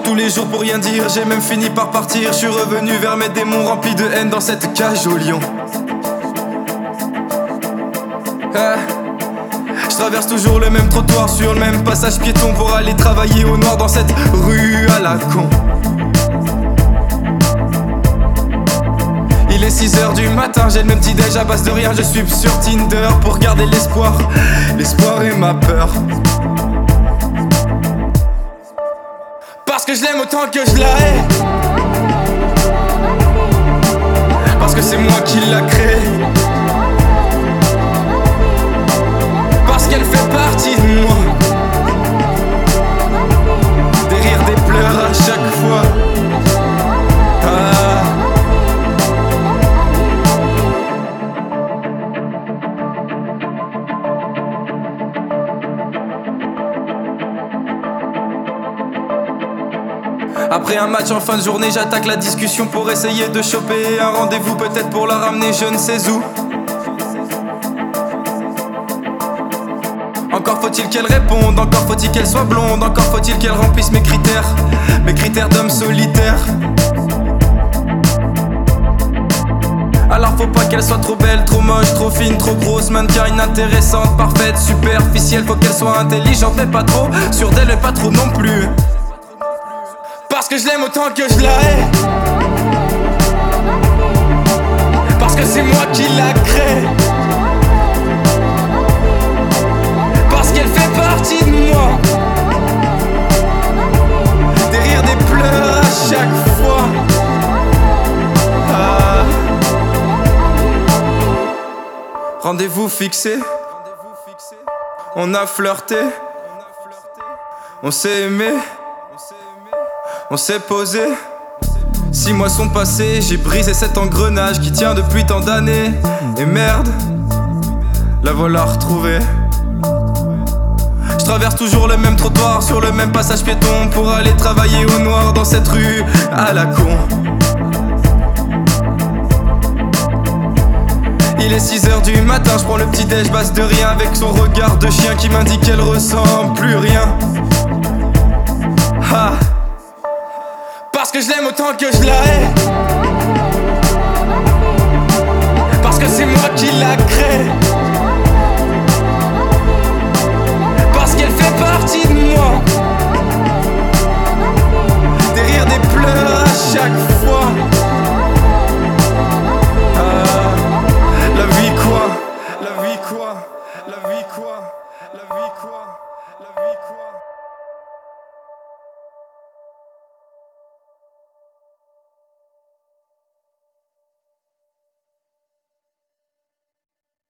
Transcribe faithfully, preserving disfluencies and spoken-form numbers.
tous les jours pour rien dire, j'ai même fini par partir. Je suis revenu vers mes démons remplis de haine dans cette cage au lion. Ah. Je traverse toujours le même trottoir sur le même passage piéton pour aller travailler au noir dans cette rue à la con. Il est six heures du matin, j'ai le même petit déj à base de rien. Je suis sur Tinder pour garder l'espoir. L'espoir et ma peur. Parce que je l'aime autant que je la hais. Parce que c'est moi qui l'a créée. Parce qu'elle fait partie de moi. Des rires, des pleurs à chaque fois. Ah. Après un match en fin de journée, j'attaque la discussion pour essayer de choper un rendez-vous, peut-être pour la ramener je ne sais où. Encore faut-il qu'elle réponde, encore faut-il qu'elle soit blonde, encore faut-il qu'elle remplisse mes critères, mes critères d'homme solitaire. Alors faut pas qu'elle soit trop belle, trop moche, trop fine, trop grosse, mannequin inintéressante, parfaite, superficielle. Faut qu'elle soit intelligente mais pas trop, sûre d'elle mais pas trop non plus. Parce que je l'aime autant que je la hais. Parce que c'est moi qui la crée. Parce qu'elle fait partie de moi. Des rires, des pleurs à chaque fois. Ah. Rendez-vous fixé. On a flirté. On s'est aimé. On s'est posé. Six mois sont passés, j'ai brisé cet engrenage qui tient depuis tant d'années. Et merde, la voilà retrouvée. Je traverse toujours le même trottoir sur le même passage piéton pour aller travailler au noir dans cette rue à la con. Il est six heures du matin, je prends le petit déj base de rien avec son regard de chien qui m'indique qu'elle ressent plus rien. Ah. Parce que je l'aime autant que je la hais. Parce que c'est moi qui la crée. Parce qu'elle fait partie de moi. Des rires, des pleurs à chaque fois. Ah, la vie quoi? La vie quoi? La vie quoi? La vie quoi? La vie